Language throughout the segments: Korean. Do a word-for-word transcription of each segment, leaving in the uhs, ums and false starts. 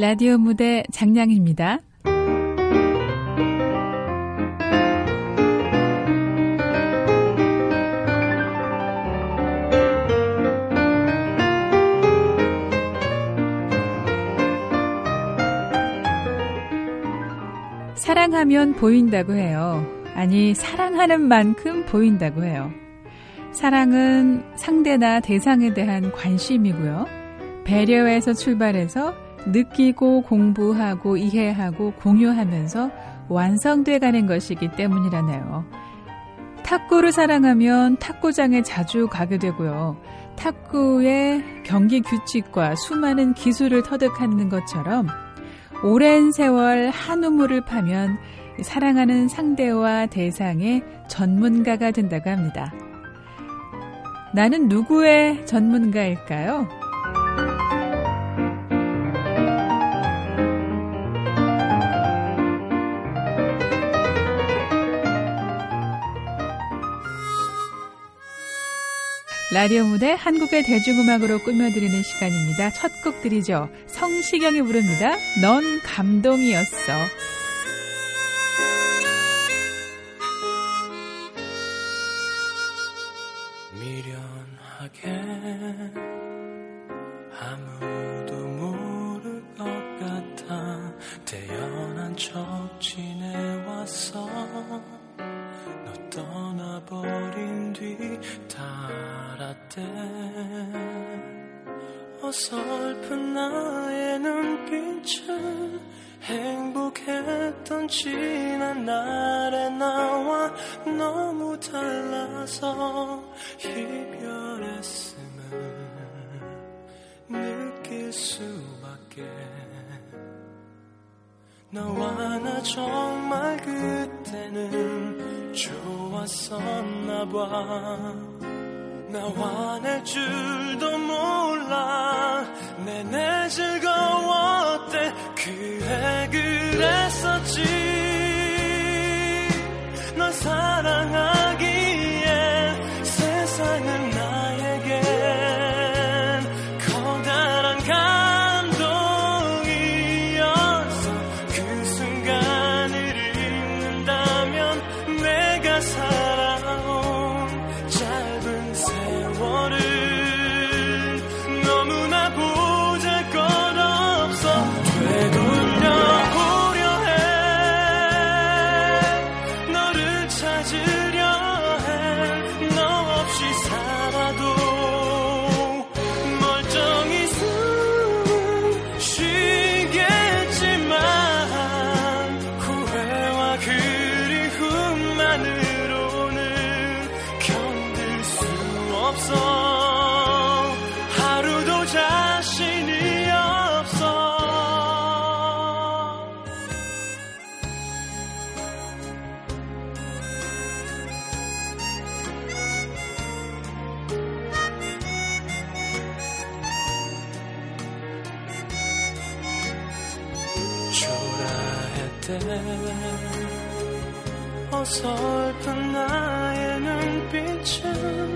라디오 무대 장량입니다. 사랑하면 보인다고 해요. 아니, 사랑하는 만큼 보인다고 해요. 사랑은 상대나 대상에 대한 관심이고요. 배려에서 출발해서 느끼고 공부하고 이해하고 공유하면서 완성돼 가는 것이기 때문이라네요. 탁구를 사랑하면 탁구장에 자주 가게 되고요. 탁구의 경기 규칙과 수많은 기술을 터득하는 것처럼 오랜 세월 한 우물을 파면 사랑하는 상대와 대상의 전문가가 된다고 합니다. 나는 누구의 전문가일까요? 라디오 무대 한국의 대중음악으로 꾸며드리는 시간입니다. 첫 곡 드리죠. 성시경이 부릅니다. 넌 감동이었어. 미련하게 아무도 모를 것 같아 태연한 척 지내왔어. 너 떠나버린 뒤 달았대. 어설픈 나의 눈빛은 행복했던 지난 날의 나와 너무 달라서 이별했음을 느낄 수밖에. 너와 나 정말 그때는 좋았었나 봐. 나와 낼 줄도 몰라. 내내 즐거웠대. 그래 그랬었지. 널 사랑하기에 세상은 나에겐 커다란 감동이었어. 그 순간을 잊는다면 내가 살아온 짧은 세월을 너무나 보잘것없어 되돌려보려 해. 너를 찾으려 해. 너 없이 살아도 멀쩡히 숨을 쉬겠지만 후회와 그리움만으로는 견딜 수 없어. 하루도 자신이 없어. 초라했대. 어설픈 나의 눈빛은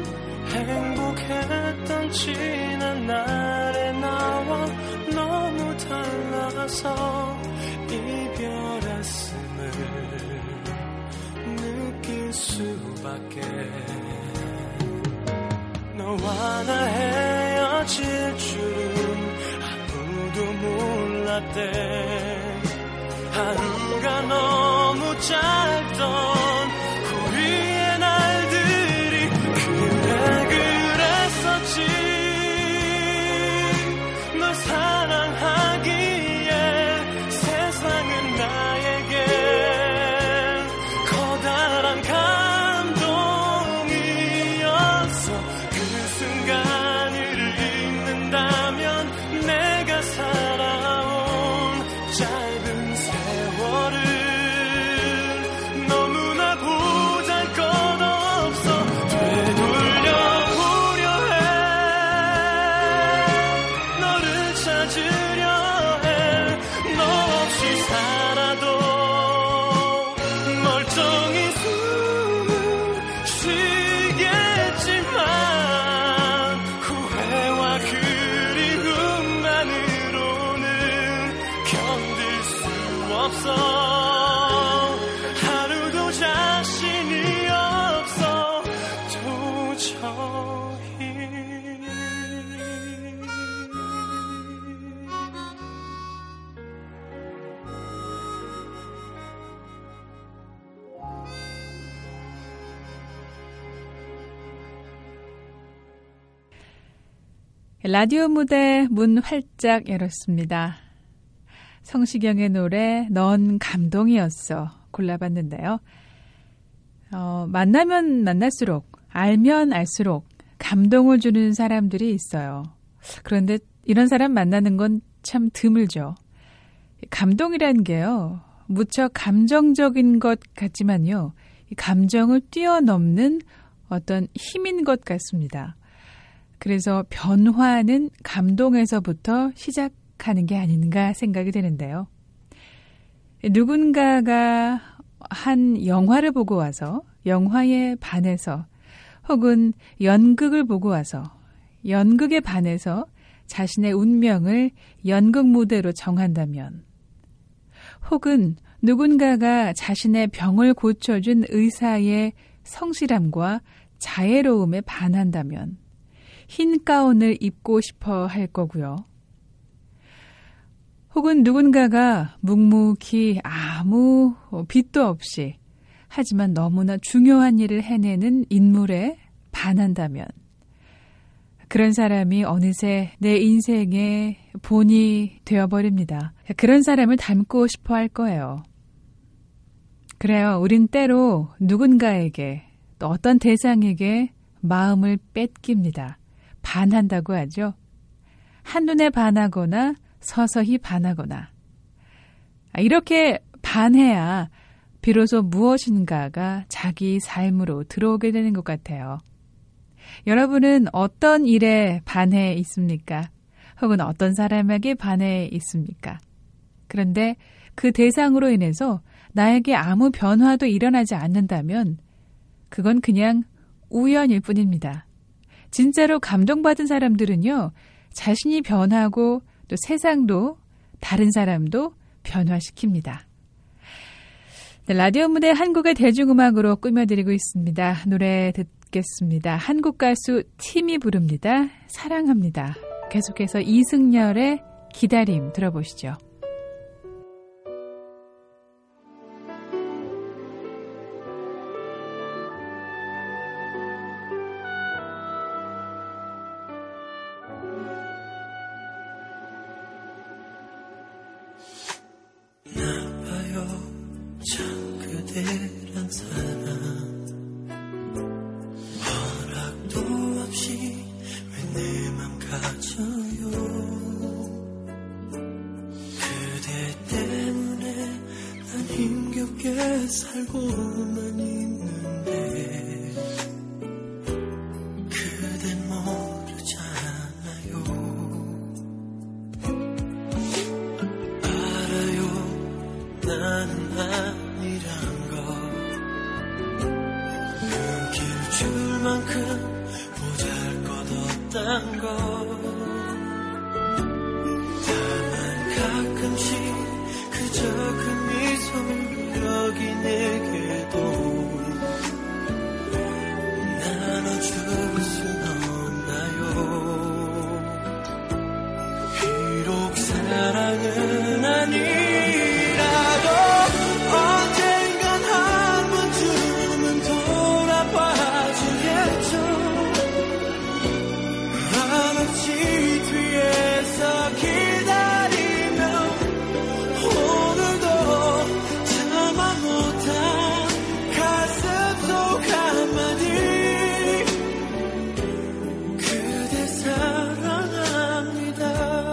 행복했던 지난 날의 나와 너무 달라서 이별했음을 느낄 수밖에. 너와 나 헤어질 줄은 아무도 몰랐대. 하루가 너무 짧던 우리의 날들이 그래 그랬었지. 널 사랑하기에 세상은 나에겐 커다란 감동이었어. 그 순간을 잊는다면 내가 살아온 짧은 세월을 너무나 라디오 무대 문 활짝 열었습니다. 성시경의 노래 넌 감동이었어 골라봤는데요. 어, 만나면 만날수록 알면 알수록 감동을 주는 사람들이 있어요. 그런데 이런 사람 만나는 건 참 드물죠. 감동이라는 게요. 무척 감정적인 것 같지만요. 감정을 뛰어넘는 어떤 힘인 것 같습니다. 그래서 변화는 감동에서부터 시작하는 게 아닌가 생각이 되는데요. 누군가가 한 영화를 보고 와서 영화에 반해서 혹은 연극을 보고 와서 연극에 반해서 자신의 운명을 연극 무대로 정한다면 혹은 누군가가 자신의 병을 고쳐준 의사의 성실함과 자애로움에 반한다면 흰 가운을 입고 싶어 할 거고요. 혹은 누군가가 묵묵히 아무 빚도 없이 하지만 너무나 중요한 일을 해내는 인물에 반한다면 그런 사람이 어느새 내 인생의 본이 되어버립니다. 그런 사람을 닮고 싶어 할 거예요. 그래요. 우린 때로 누군가에게 또 어떤 대상에게 마음을 뺏깁니다. 반한다고 하죠. 한눈에 반하거나 서서히 반하거나. 이렇게 반해야 비로소 무엇인가가 자기 삶으로 들어오게 되는 것 같아요. 여러분은 어떤 일에 반해 있습니까? 혹은 어떤 사람에게 반해 있습니까? 그런데 그 대상으로 인해서 나에게 아무 변화도 일어나지 않는다면 그건 그냥 우연일 뿐입니다. 진짜로 감동받은 사람들은요, 자신이 변하고 또 세상도 다른 사람도 변화시킵니다. 네, 라디오 무대 한국의 대중음악으로 꾸며드리고 있습니다. 노래 듣겠습니다. 한국 가수 팀이 부릅니다. 사랑합니다. 계속해서 이승열의 기다림 들어보시죠. 그대란 사람 허락도 없이 왜 내 맘 가져요. 그대 때문에 난 힘겹게 살고만 있는데 그댄 모르잖아요. 알아요. 나는 아니란 줄 만큼 보잘것없단 걸. 다만 가끔씩 그저 그 미소 여기 내게도 나눠줄 순 없나요. 비록 사랑은 아니라도 언젠간 한 번쯤은 돌아봐 한없이 뒤에서 기다리며 오늘도 참아 못한 가슴 속 한마디 그대 사랑합니다.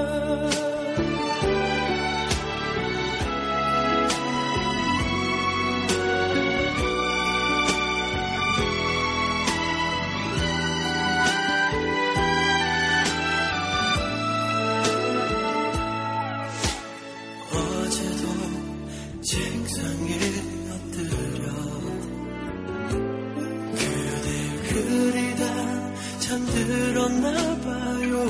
책상에 엎드려 그댈 그리다 잠들었나 봐요.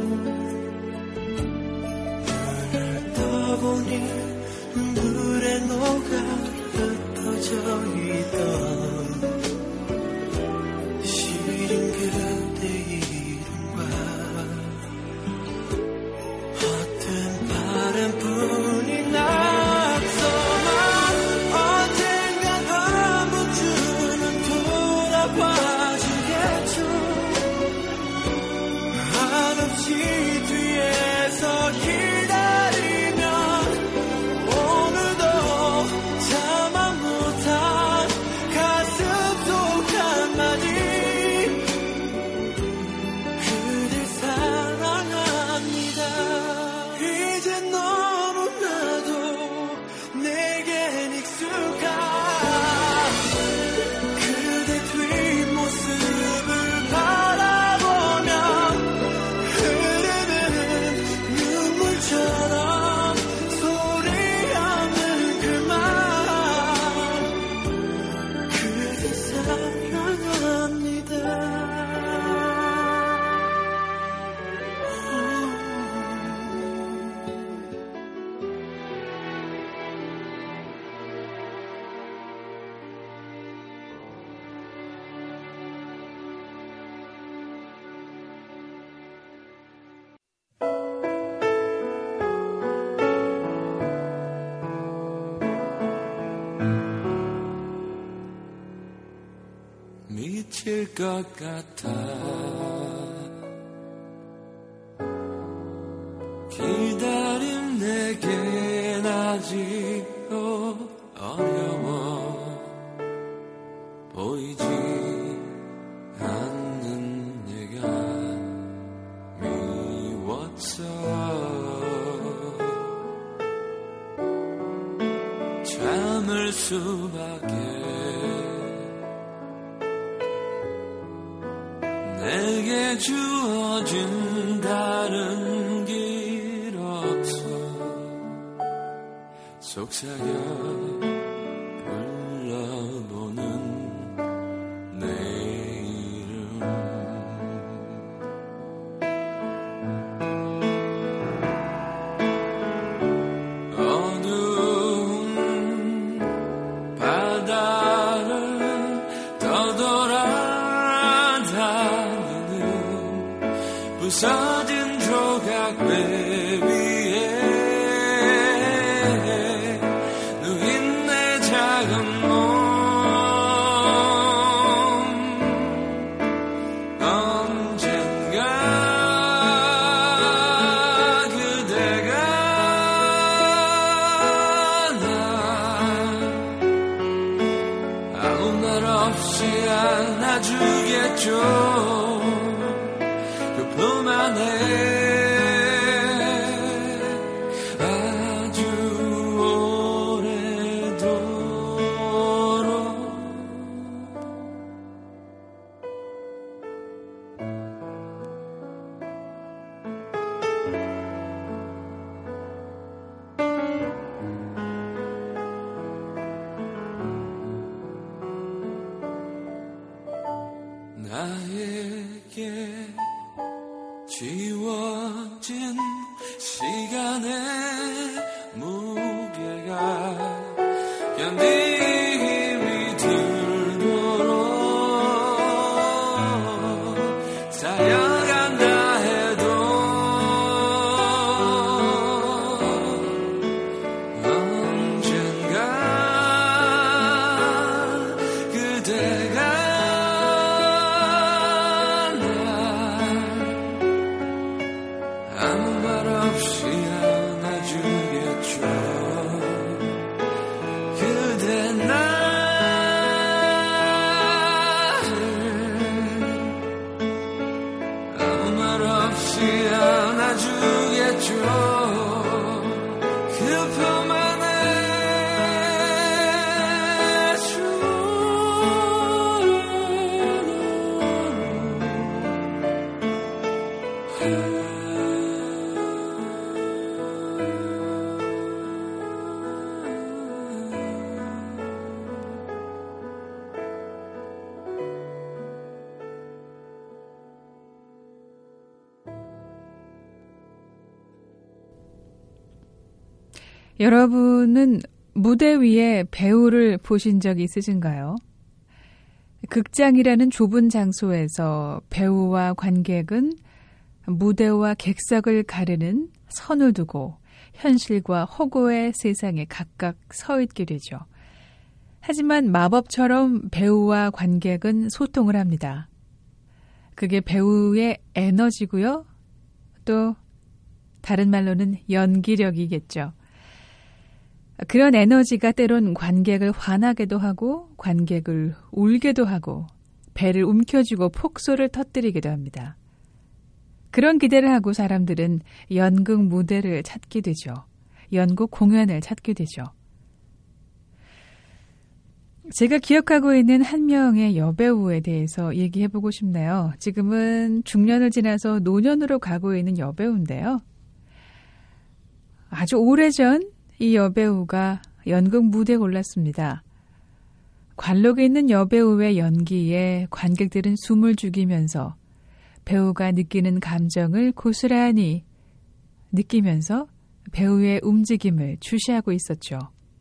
눈을 떠보니 눈물에 녹아 흩어져 있던 시린 그대 이름과 헛된 바람뿐이 나 봐주겠죠. 한없이 잠시 뒤에서 기다리면 오늘도 참아 못한 가슴 속 한마디 그댈 사랑합니다. 이제 너무나도 내겐 익숙한 미칠 것 같아 기다림 내겐 아직 어려워 보이지 않는 내가 미웠어 참을 수밖에 내게 주어진 다른 길 없어 속삭여 불러보는 내 이름 어두운 바다를 떠돌아다니는 부서진 조각배 위에 누인 내 작은 몸 언젠가 그대가 날 아무 말 없이 안아주겠죠. 품 안에 아주 오래도록 나에게 지워진 시간의 무게가 견디기 들도록 쌓여간다 해도 언젠가 그대가 아무 말 없이 안아주겠죠. 그대 나를 아무 말 없이 안아주겠죠. 그 품 안에 여러분은 무대 위에 배우를 보신 적이 있으신가요? 극장이라는 좁은 장소에서 배우와 관객은 무대와 객석을 가르는 선을 두고 현실과 허구의 세상에 각각 서 있게 되죠. 하지만 마법처럼 배우와 관객은 소통을 합니다. 그게 배우의 에너지고요. 또 다른 말로는 연기력이겠죠. 그런 에너지가 때론 관객을 화나게도 하고 관객을 울게도 하고 배를 움켜쥐고 폭소를 터뜨리기도 합니다. 그런 기대를 하고 사람들은 연극 무대를 찾게 되죠. 연극 공연을 찾게 되죠. 제가 기억하고 있는 한 명의 여배우에 대해서 얘기해보고 싶네요. 지금은 중년을 지나서 노년으로 가고 있는 여배우인데요. 아주 오래전 이 여배우가 연극 무대에 올랐습니다. 관록에 있는 여배우의 연기에 관객들은 숨을 죽이면서 배우가 느끼는 감정을 고스란히 느끼면서 배우의 움직임을 주시하고 있었죠.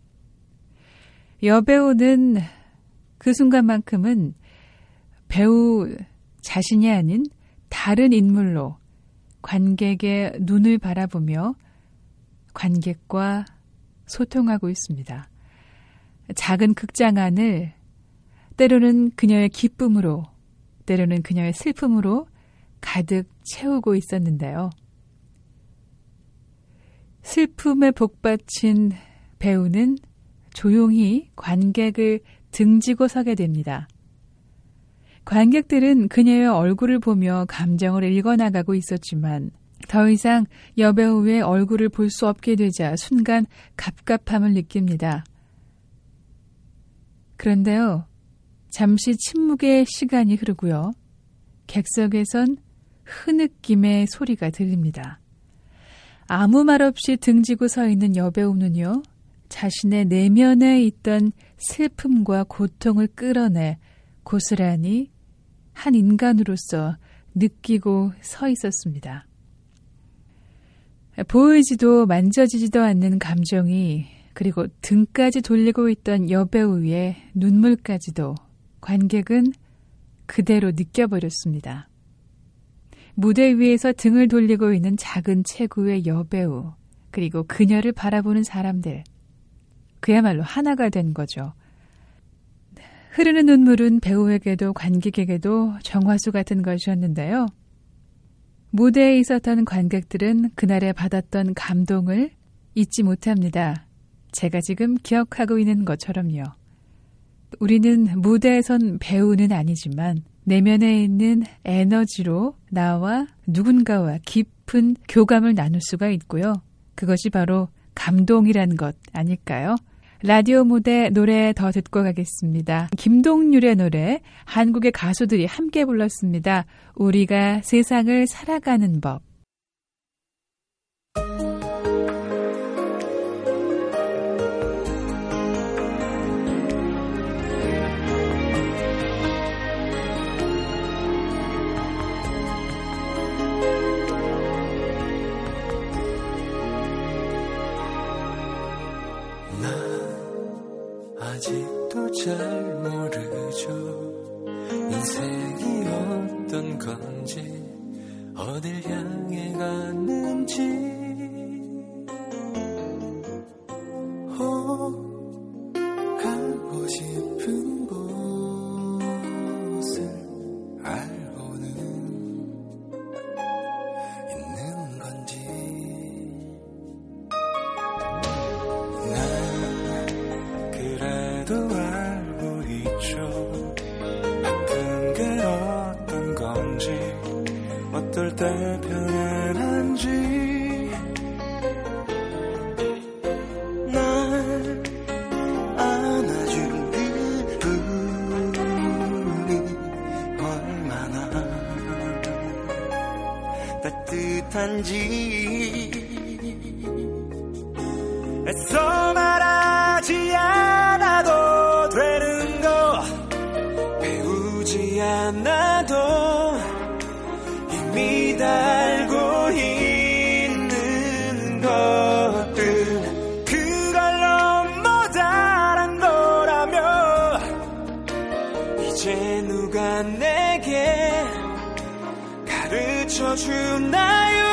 여배우는 그 순간만큼은 배우 자신이 아닌 다른 인물로 관객의 눈을 바라보며 관객과 소통하고 있습니다. 작은 극장 안을 때로는 그녀의 기쁨으로, 때로는 그녀의 슬픔으로 가득 채우고 있었는데요. 슬픔에 복받친 배우는 조용히 관객을 등지고 서게 됩니다. 관객들은 그녀의 얼굴을 보며 감정을 읽어나가고 있었지만 더 이상 여배우의 얼굴을 볼 수 없게 되자 순간 갑갑함을 느낍니다. 그런데요, 잠시 침묵의 시간이 흐르고요. 객석에선 흐느낌의 소리가 들립니다. 아무 말 없이 등지고 서 있는 여배우는요, 자신의 내면에 있던 슬픔과 고통을 끌어내 고스란히 한 인간으로서 느끼고 서 있었습니다. 보이지도 만져지지도 않는 감정이, 그리고 등까지 돌리고 있던 여배우의 눈물까지도 관객은 그대로 느껴버렸습니다. 무대 위에서 등을 돌리고 있는 작은 체구의 여배우, 그리고 그녀를 바라보는 사람들, 그야말로 하나가 된 거죠. 흐르는 눈물은 배우에게도 관객에게도 정화수 같은 것이었는데요. 무대에 있었던 관객들은 그날에 받았던 감동을 잊지 못합니다. 제가 지금 기억하고 있는 것처럼요. 우리는 무대에선 배우는 아니지만 내면에 있는 에너지로 나와 누군가와 깊은 교감을 나눌 수가 있고요. 그것이 바로 감동이란 것 아닐까요? 라디오 무대 노래 더 듣고 가겠습니다. 김동률의 노래, 한국의 가수들이 함께 불렀습니다. 우리가 세상을 살아가는 법. 아직도 잘 모르죠. 인생이 어떤 건지, 어딜 향해 가는지. 어, 가고 싶은 곳을 알고는 있는 건지. 그래도 알고 있죠. 바쁜 게 어떤 건지, 어떨 때 편안한지. 날 안아준 그분이 얼마나 따뜻한지. 애써 말하지 않아도 되는 거, 배우지 않아도 이미 다 알고 있는 것들, 그걸 너무 잘한 거라면 이제 누가 내게 가르쳐 주나요?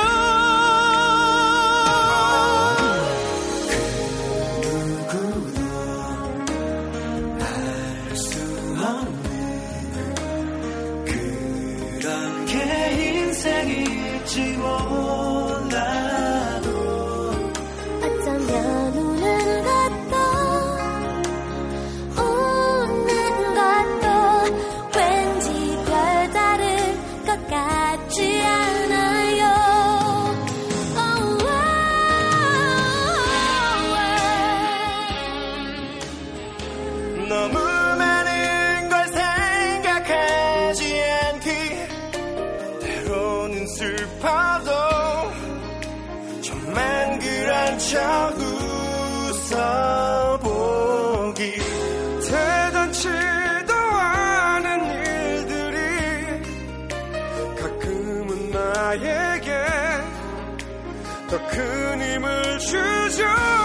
될지 몰라도 어쩌면 우는 것도 웃는 것도 왠지 별다를 것 같지 않아요. 너무 많은 걸 생각하지 않기 때로는 슬퍼도 좀만 그런 척 웃어보기 대단치도 않은 일들이 가끔은 나에게 더 큰 힘을 주죠.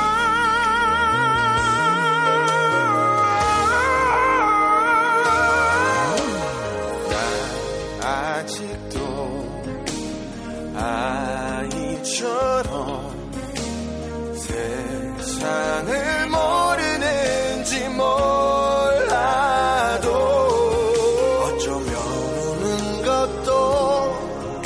아이처럼 세상을 모르는지 몰라도 어쩌면 우는 것도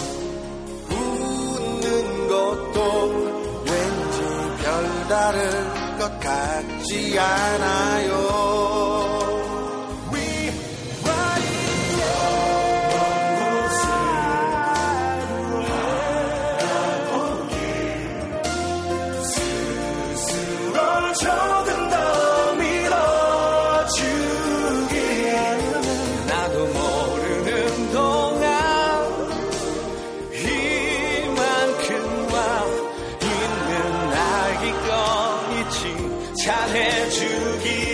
웃는 것도 왠지 별다를 것 같지 않아요. 조금 더 밀어주기 나도 모르는 동안 이만큼만 있는 날 기꺼이 칭찬해주기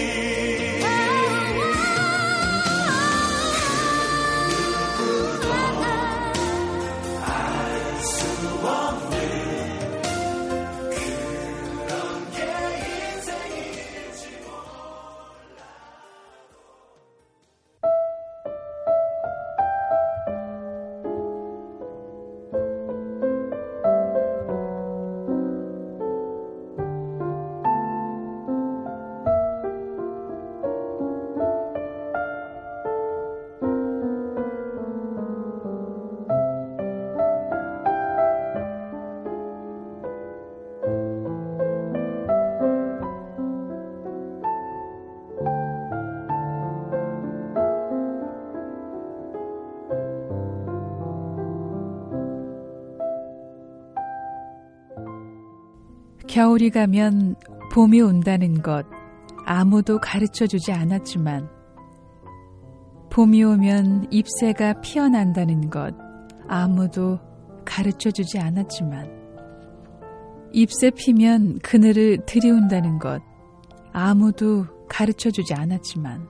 겨울이 가면 봄이 온다는 것 아무도 가르쳐주지 않았지만 봄이 오면 잎새가 피어난다는 것 아무도 가르쳐주지 않았지만 잎새 피면 그늘을 들이운다는 것 아무도 가르쳐주지 않았지만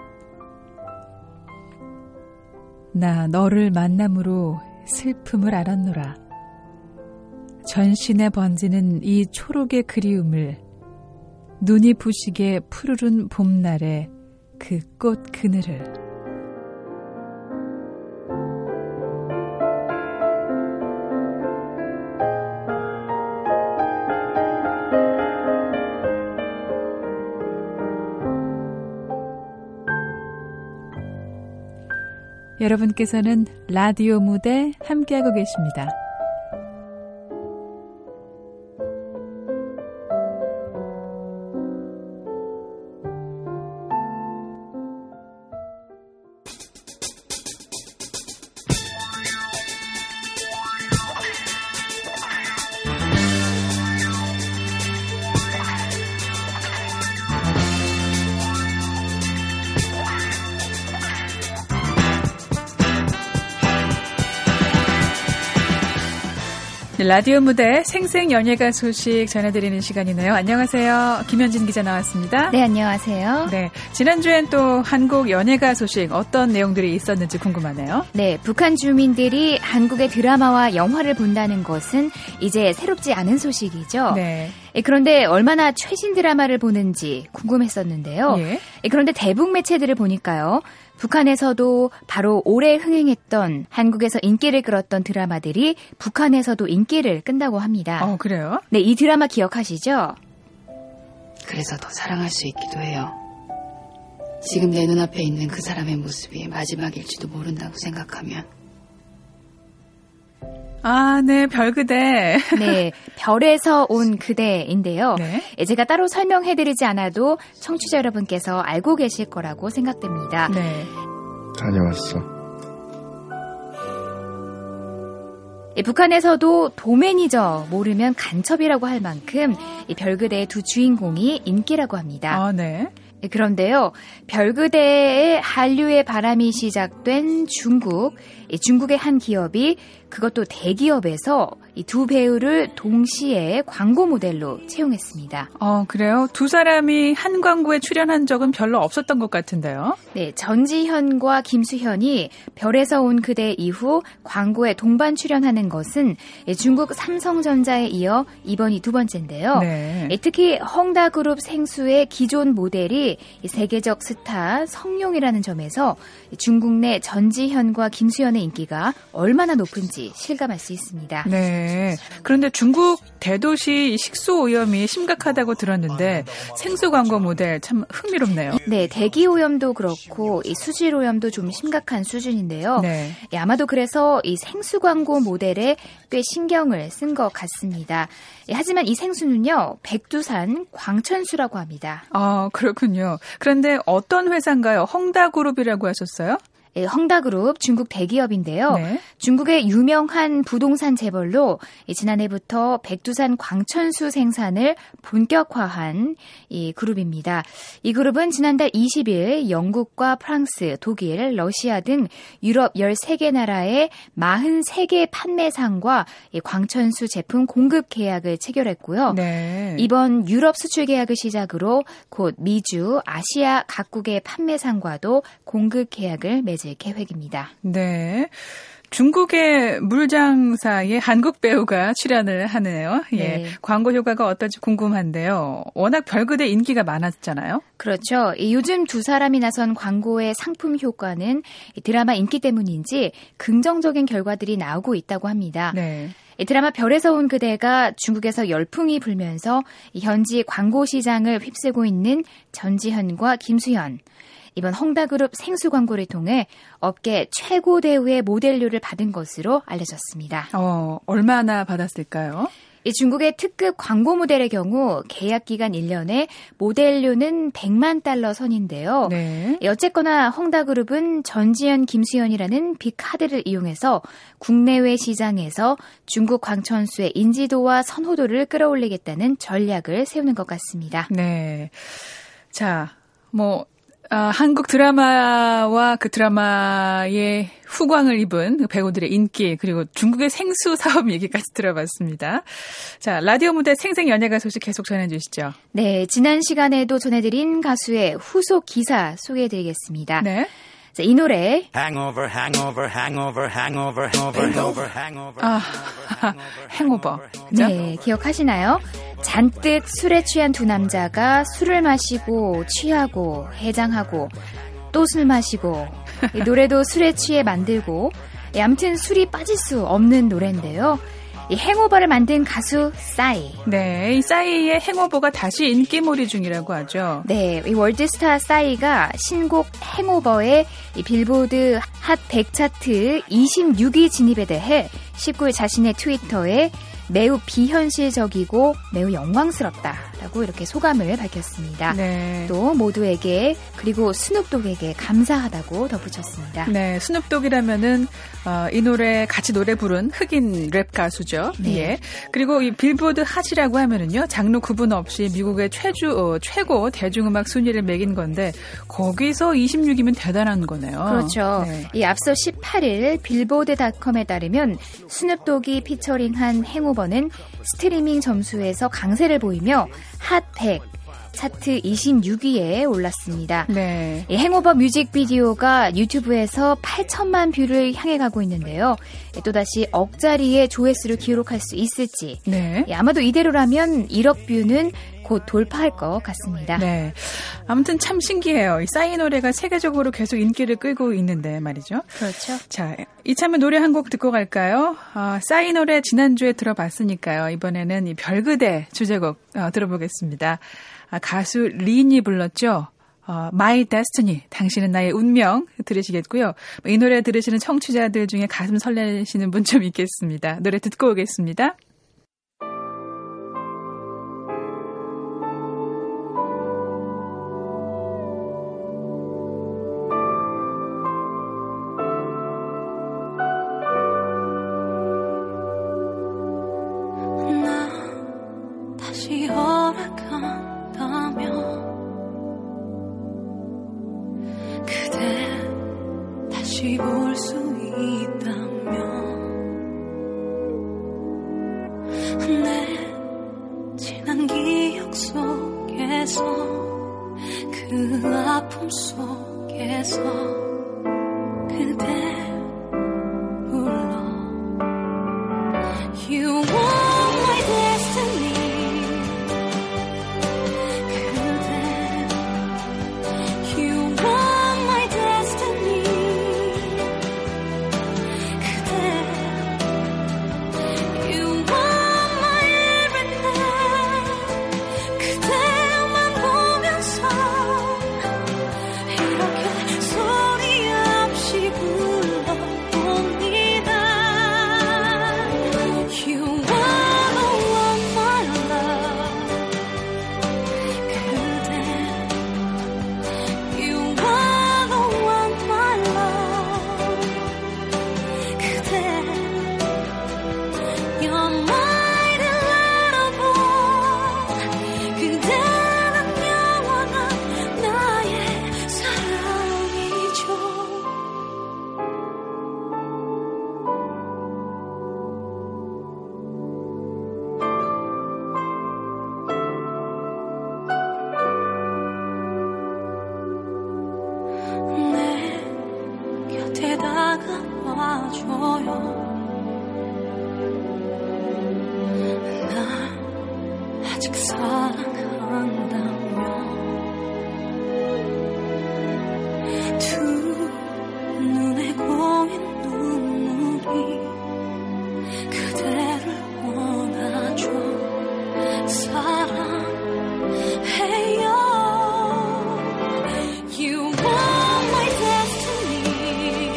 나 너를 만남으로 슬픔을 알았노라. 전신에 번지는 이 초록의 그리움을 눈이 부시게 푸르른 봄날의 그 꽃 그늘을 여러분께서는 라디오 무대 함께하고 계십니다. 라디오 무대 생생연예가 소식 전해드리는 시간이네요. 안녕하세요. 김현진 기자 나왔습니다. 네, 안녕하세요. 네, 지난주엔 또 한국 연예가 소식 어떤 내용들이 있었는지 궁금하네요. 네, 북한 주민들이 한국의 드라마와 영화를 본다는 것은 이제 새롭지 않은 소식이죠. 네. 그런데 얼마나 최신 드라마를 보는지 궁금했었는데요. 예. 그런데 대북 매체들을 보니까요. 북한에서도 바로 올해 흥행했던 한국에서 인기를 끌었던 드라마들이 북한에서도 인기를 끈다고 합니다. 어, 그래요? 네, 이 드라마 기억하시죠? 그래서 더 사랑할 수 있기도 해요. 지금 내 눈앞에 있는 그 사람의 모습이 마지막일지도 모른다고 생각하면 아, 네, 별그대. 네, 별에서 온 그대인데요. 네. 제가 따로 설명해드리지 않아도 청취자 여러분께서 알고 계실 거라고 생각됩니다. 네. 다녀왔어. 예, 북한에서도 도맨이죠. 모르면 간첩이라고 할 만큼 이 별그대의 두 주인공이 인기라고 합니다. 아, 네. 예, 그런데요, 별그대의 한류의 바람이 시작된 중국, 이 중국의 한 기업이 그것도 대기업에서 이 두 배우를 동시에 광고 모델로 채용했습니다. 어, 그래요? 두 사람이 한 광고에 출연한 적은 별로 없었던 것 같은데요. 네, 전지현과 김수현이 별에서 온 그대 이후 광고에 동반 출연하는 것은 중국 삼성전자에 이어 이번이 두 번째인데요. 네. 특히 헝다그룹 생수의 기존 모델이 세계적 스타 성룡이라는 점에서 중국 내 전지현과 김수현의 인기가 얼마나 높은지 실감할 수 있습니다. 네. 그런데 중국 대도시 식수 오염이 심각하다고 들었는데 생수 광고 모델 참 흥미롭네요. 네, 대기 오염도 그렇고 이 수질 오염도 좀 심각한 수준인데요. 네. 예, 아마도 그래서 이 생수 광고 모델에 꽤 신경을 쓴 것 같습니다. 예, 하지만 이 생수는요, 백두산 광천수라고 합니다. 아, 그렇군요. 그런데 어떤 회사인가요? 헝다그룹이라고 하셨어요? 예, 헝다그룹 중국 대기업인데요. 네. 중국의 유명한 부동산 재벌로 예, 지난해부터 백두산 광천수 생산을 본격화한 이 그룹입니다. 이 그룹은 지난달 이십 일 영국과 프랑스, 독일, 러시아 등 유럽 열세 개 나라의 사십삼 개 판매상과 이 광천수 제품 공급 계약을 체결했고요. 네. 이번 유럽 수출 계약을 시작으로 곧 미주, 아시아 각국의 판매상과도 공급 계약을 맺을 계획입니다. 네. 중국의 물장사에 한국 배우가 출연을 하네요. 예. 네. 광고 효과가 어떨지 궁금한데요. 워낙 별그대 인기가 많았잖아요. 그렇죠. 요즘 두 사람이 나선 광고의 상품 효과는 드라마 인기 때문인지 긍정적인 결과들이 나오고 있다고 합니다. 네. 드라마 별에서 온 그대가 중국에서 열풍이 불면서 현지 광고 시장을 휩쓸고 있는 전지현과 김수현. 이번 헝다그룹 생수 광고를 통해 업계 최고 대우의 모델료를 받은 것으로 알려졌습니다. 어, 얼마나 받았을까요? 이 중국의 특급 광고 모델의 경우 계약 기간 일 년에 모델료는 백만 달러 선인데요. 네. 어쨌거나 헝다그룹은 전지현, 김수현이라는 빅카드를 이용해서 국내외 시장에서 중국 광천수의 인지도와 선호도를 끌어올리겠다는 전략을 세우는 것 같습니다. 네. 자, 뭐 아, 한국 드라마와 그 드라마의 후광을 입은 배우들의 인기, 그리고 중국의 생수 사업 얘기까지 들어봤습니다. 자, 라디오 무대 생생연예가 소식 계속 전해주시죠. 네, 지난 시간에도 전해드린 가수의 후속 기사 소개해드리겠습니다. 네. 자, 이 노래 Hangover, hangover, hangover, hangover, hangover, hangover. 아, 행오버. 그죠? 네, 기억하시나요? 잔뜩 술에 취한 두 남자가 술을 마시고 취하고 해장하고 또 술 마시고 이 노래도 술에 취해 만들고 예, 아무튼 술이 빠질 수 없는 노래인데요. 이 행오버를 만든 가수 싸이. 네, 이 싸이의 행오버가 다시 인기몰이 중이라고 하죠. 네, 이 월드스타 싸이가 신곡 행오버의 이 빌보드 핫 백 차트 이십육 위 진입에 대해 십구 일 자신의 트위터에 매우 비현실적이고 매우 영광스럽다라고 이렇게 소감을 밝혔습니다. 네. 또 모두에게 그리고 스눕독에게 감사하다고 덧붙였습니다. 네, 스눕독이라면은 어, 이 노래 같이 노래 부른 흑인 랩 가수죠. 네. 예. 그리고 이 빌보드 핫이라고 하면은요, 장르 구분 없이 미국의 최주 어, 최고 대중음악 순위를 매긴 건데 거기서 이십육 위면 대단한 거네요. 그렇죠. 네. 이 앞서 십팔 일 빌보드닷컴에 따르면 스눕독이 피처링한 행오버는 스트리밍 점수에서 강세를 보이며 핫 백 차트 이십육 위에 올랐습니다. 네. 이 행오버 뮤직비디오가 유튜브에서 팔천만 뷰를 향해 가고 있는데요. 또다시 억짜리의 조회수를 기록할 수 있을지. 네. 아마도 이대로라면 일억 뷰는 곧 돌파할 것 같습니다. 네. 아무튼 참 신기해요. 이 싸이 노래가 세계적으로 계속 인기를 끌고 있는데 말이죠. 그렇죠. 자, 이참에 노래 한 곡 듣고 갈까요? 아, 싸이 노래 지난주에 들어봤으니까요. 이번에는 이 별그대 주제곡 어, 들어보겠습니다. 아, 가수 린이 불렀죠. 어, My Destiny, 당신은 나의 운명 들으시겠고요. 이 노래 들으시는 청취자들 중에 가슴 설레시는 분 좀 있겠습니다. 노래 듣고 오겠습니다. 다시 허락한다면 그대 다시 볼 수 있다면 내 지난 기억 속에서 그 아픔 속에서 그대 불러 You are my destiny 다가와줘요. 날 아직 사랑한다면 두 눈에 고인 눈물이 그대를 원하죠. 사랑해요. You are my destiny.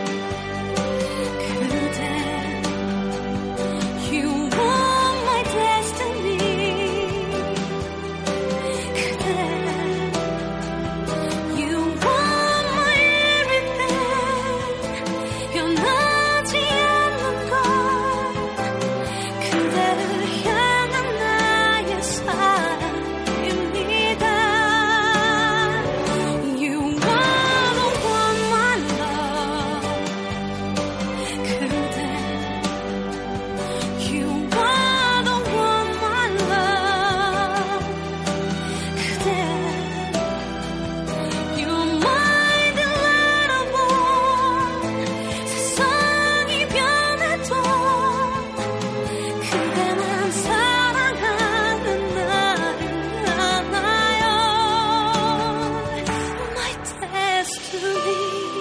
그대 You are my destiny. 그대 You are my everything. 변하지 않는 것 그대를 향한 나의 사랑입니다. You are the one my love. 그대 You are the one my love. 그대 You're my delightable. 세상이 변해도 그대만 사랑하는 나를 알아요. My destiny.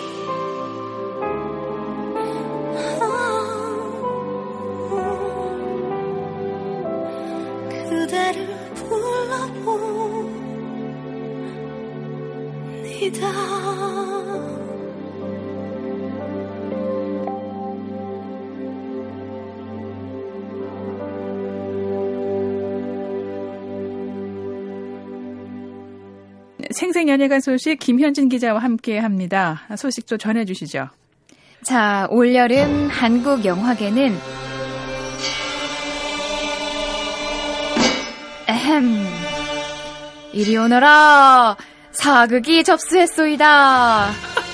그대를 불러봅니다. 생생연예관 소식 김현진 기자와 함께합니다. 소식 좀 전해주시죠. 자, 올여름 한국 영화계는 에헴 이리 오너라 사극이 접수했소이다.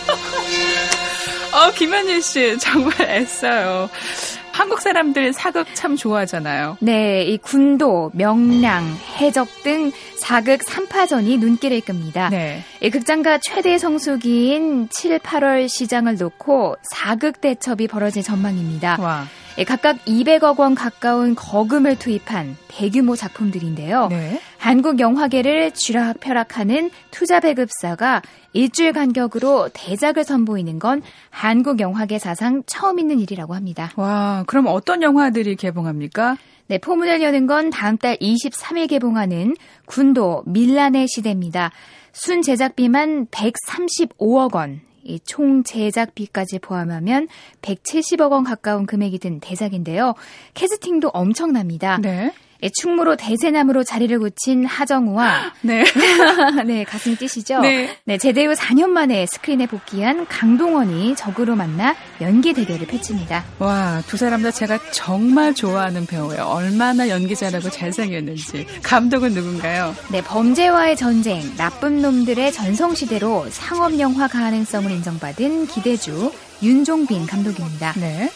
어, 김현진 씨 정말 애써요. 한국 사람들 사극 참 좋아하잖아요. 네, 이 군도, 명량, 해적 등 사극 삼 파전이 눈길을 끕니다. 네. 이 극장가 최대 성수기인 칠, 팔월 시장을 놓고 사극 대첩이 벌어질 전망입니다. 와. 예, 각각 이백억 원 가까운 거금을 투입한 대규모 작품들인데요. 네. 한국 영화계를 쥐락펴락하는 투자 배급사가 일주일 간격으로 대작을 선보이는 건 한국 영화계 사상 처음 있는 일이라고 합니다. 와, 그럼 어떤 영화들이 개봉합니까? 네, 포문을 여는 건 다음 달 이십삼 일 개봉하는 군도 밀란의 시대입니다. 순 제작비만 백삼십오억 원. 이 총 제작비까지 포함하면 백칠십억 원 가까운 금액이 든 대작인데요. 캐스팅도 엄청납니다. 네. 예, 충무로 대세남으로 자리를 굳힌 하정우와 네. 네, 가슴이 뛰시죠? 네. 네, 제대 후 사 년 만에 스크린에 복귀한 강동원이 적으로 만나 연기 대결을 펼칩니다. 와, 두 사람 다 제가 정말 좋아하는 배우예요. 얼마나 연기 잘하고 잘생겼는지. 감독은 누군가요? 네, 범죄와의 전쟁, 나쁜 놈들의 전성시대로 상업영화 가능성을 인정받은 기대주 윤종빈 감독입니다. 네.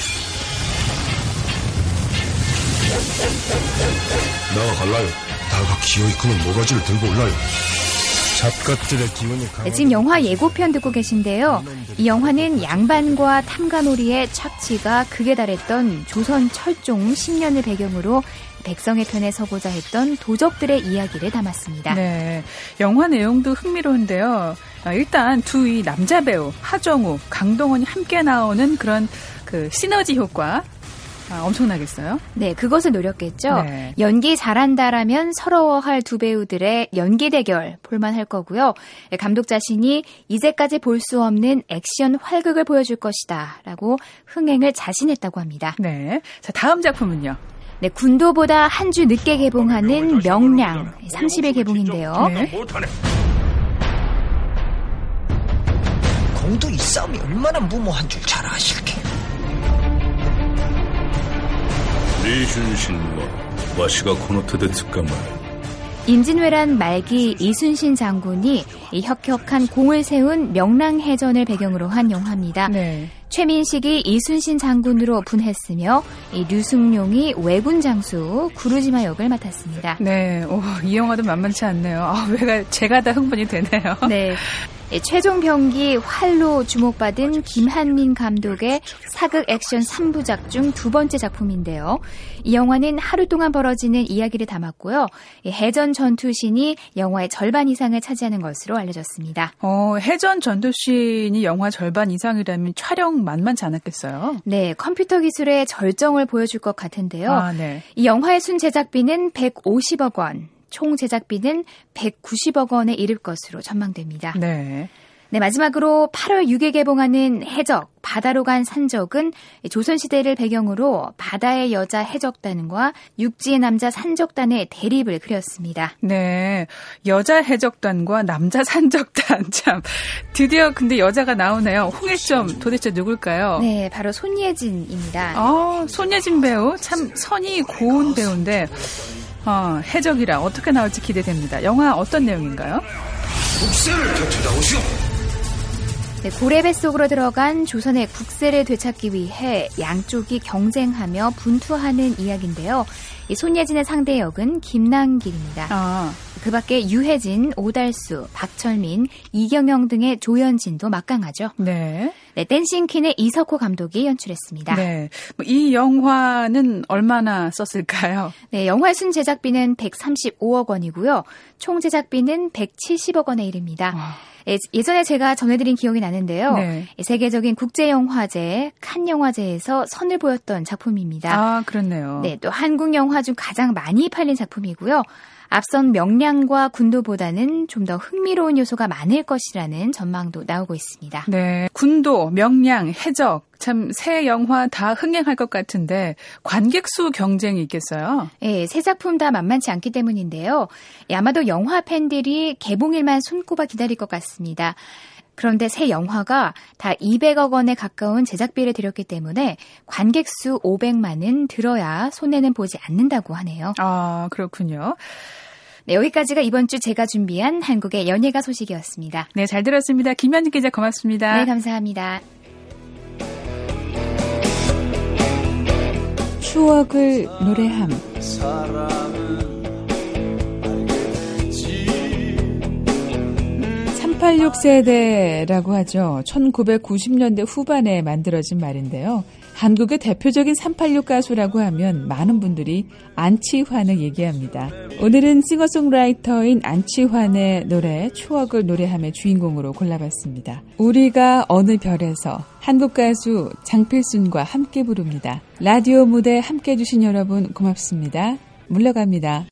나갈라요. 다가 기어이 크는 모가지를 들고 올라요. 잡갓들의 기운이 강하고. 네, 지금 영화 예고편 듣고 계신데요. 이 영화는 양반과 탐관오리의 착취가 극에 달했던 조선 철종 십 년을 배경으로 백성의 편에 서고자 했던 도적들의 이야기를 담았습니다. 네. 영화 내용도 흥미로운데요. 일단 두 이 남자 배우 하정우, 강동원이 함께 나오는 그런 그 시너지 효과 아, 엄청나겠어요? 네, 그것을 노렸겠죠. 네. 연기 잘한다라면 서러워할 두 배우들의 연기 대결 볼만할 거고요. 감독 자신이 이제까지 볼 수 없는 액션 활극을 보여줄 것이다 라고 흥행을 자신했다고 합니다. 네. 자, 다음 작품은요? 네, 군도보다 한 주 늦게 개봉하는 명량, 삼십 일 개봉인데요. 네. 공도 이 싸움이 얼마나 무모한 줄 잘 아실게. 리순신과 와시가 코노테데 특감을 임진왜란 말기 이순신 장군이 이 혁혁한 공을 세운 명랑해전을 배경으로 한 영화입니다. 네. 최민식이 이순신 장군으로 분했으며 이 류승룡이 왜군 장수 구루지마 역을 맡았습니다. 네. 오, 이 영화도 만만치 않네요. 아, 왜가 제가 다 흥분이 되네요. 네. 최종 병기 활로 주목받은 김한민 감독의 사극 액션 삼 부작 중 두 번째 작품인데요. 이 영화는 하루 동안 벌어지는 이야기를 담았고요. 해전 전투신이 영화의 절반 이상을 차지하는 것으로 알려졌습니다. 어, 해전 전투씬이 영화 절반 이상이라면 촬영 만만치 않았겠어요? 네, 컴퓨터 기술의 절정을 보여줄 것 같은데요. 아, 네. 이 영화의 순 제작비는 백오십억 원. 총 제작비는 백구십억 원에 이를 것으로 전망됩니다. 네. 네, 마지막으로 팔월 육일 개봉하는 해적, 바다로 간 산적은 조선시대를 배경으로 바다의 여자 해적단과 육지의 남자 산적단의 대립을 그렸습니다. 네. 여자 해적단과 남자 산적단. 참. 드디어 근데 여자가 나오네요. 홍일점 도대체 누굴까요? 네, 바로 손예진입니다. 아, 손예진 배우. 참 선이 고운 배우인데, 어, 해적이라 어떻게 나올지 기대됩니다. 영화 어떤 내용인가요? 국세를 되찾아 오시오. 네, 고래 뱃속으로 들어간 조선의 국세를 되찾기 위해 양쪽이 경쟁하며 분투하는 이야기인데요. 이 손예진의 상대 역은 김남길입니다. 아. 그 밖에 유해진, 오달수, 박철민, 이경영 등의 조연진도 막강하죠. 네. 네, 댄싱퀸의 이석호 감독이 연출했습니다. 네. 뭐 이 영화는 얼마나 썼을까요? 네, 영화의 순 제작비는 백삼십오억 원이고요. 총 제작비는 백칠십억 원에 이릅니다. 와. 예, 예전에 제가 전해드린 기억이 나는데요. 네. 세계적인 국제영화제, 칸 영화제에서 선을 보였던 작품입니다. 아, 그렇네요. 네, 또 한국 영화 중 가장 많이 팔린 작품이고요. 앞선 명량과 군도보다는 좀 더 흥미로운 요소가 많을 것이라는 전망도 나오고 있습니다. 네. 군도, 명량, 해적. 참 새 영화 다 흥행할 것 같은데 관객 수 경쟁이 있겠어요? 네, 새 작품 다 만만치 않기 때문인데요. 예, 아마도 영화 팬들이 개봉일만 손꼽아 기다릴 것 같습니다. 그런데 새 영화가 다 이백억 원에 가까운 제작비를 들였기 때문에 관객 수 오백만은 들어야 손해는 보지 않는다고 하네요. 아, 그렇군요. 네, 여기까지가 이번 주 제가 준비한 한국의 연예가 소식이었습니다. 네, 잘 들었습니다. 김현진 기자 고맙습니다. 네, 감사합니다. 추억을 노래함. 삼팔육 세대라고 하죠. 천구백구십 년대 후반에 만들어진 말인데요. 한국의 대표적인 삼팔육 가수라고 하면 많은 분들이 안치환을 얘기합니다. 오늘은 싱어송라이터인 안치환의 노래 추억을 노래함의 주인공으로 골라봤습니다. 우리가 어느 별에서 한국 가수 장필순과 함께 부릅니다. 라디오 무대 함께 해주신 여러분 고맙습니다. 물러갑니다.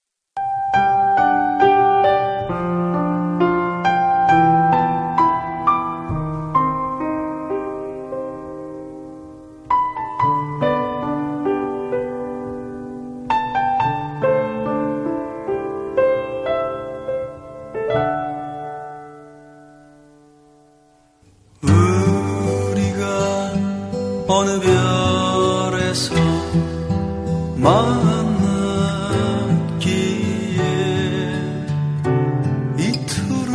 어느 별에서 만났기에 이토록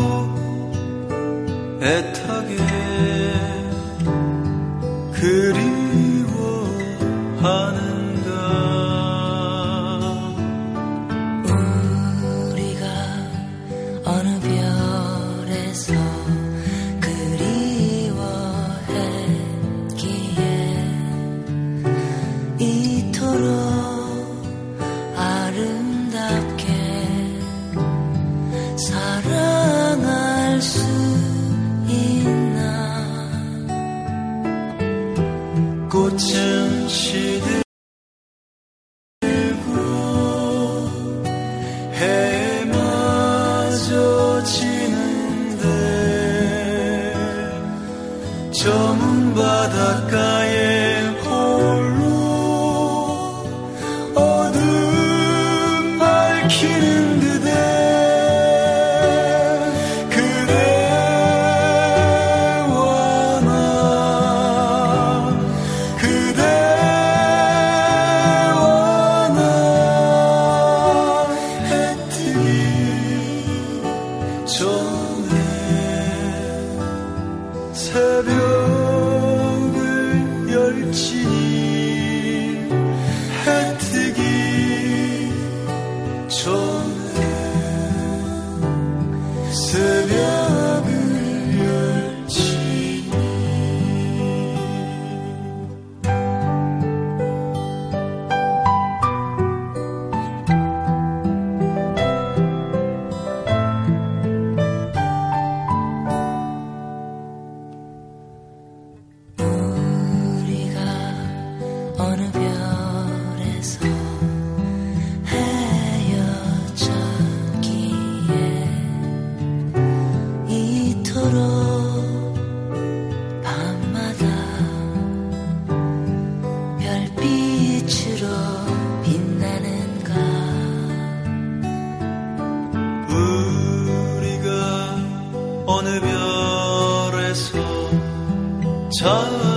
애타게 그리워하는가. 우리가 어느 별에서 이토록 아름답게 사랑할 수 있나. 꽃은 시들고 해마저 지는데 저문 바닷가에 키는 그대 그대와 나 그대와 나 해 뜨기 전에 새벽을 열지 해 뜨기 전에 새벽을 열지. 우리가 어느 별에서 밤마다 별빛으로 빛나는가. 우리가 어느 별에서 자